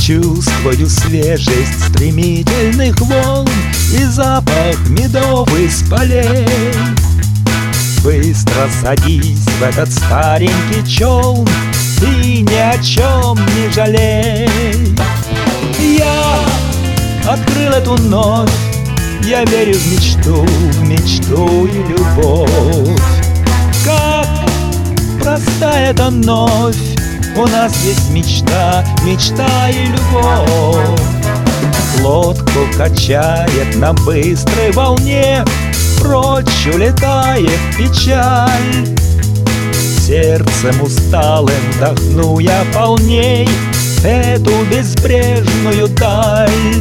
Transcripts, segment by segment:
Чувствую свежесть стремительных волн и запах медовый с полей. Быстро садись в этот старенький челн и ни о чем не жалей. Я открыл эту ночь, я верю в мечту и любовь. Как проста эта вновь, у нас есть мечта, мечта и любовь. Лодку качает на быстрой волне, прочь улетает печаль. Сердцем усталым вдохну я полней эту безбрежную даль.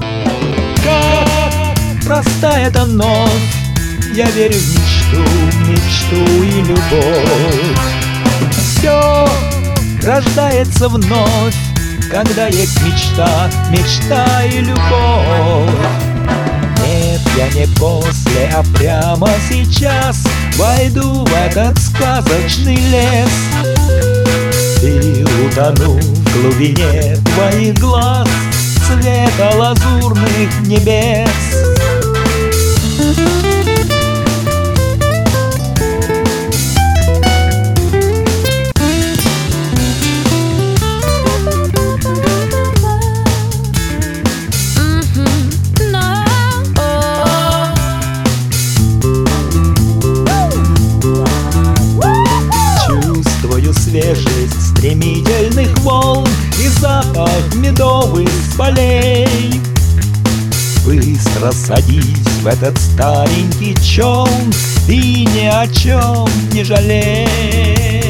Как проста эта вновь, я верю в мечту и любовь. Все рождается вновь, когда есть мечта, мечта и любовь. Нет, я не после, а прямо сейчас войду в этот сказочный лес и утону в глубине твоих глаз цвета лазурных небес. Свежесть стремительных волн и запах медовых с полей. Быстро садись в этот старенький челн и ни о чем не жалей.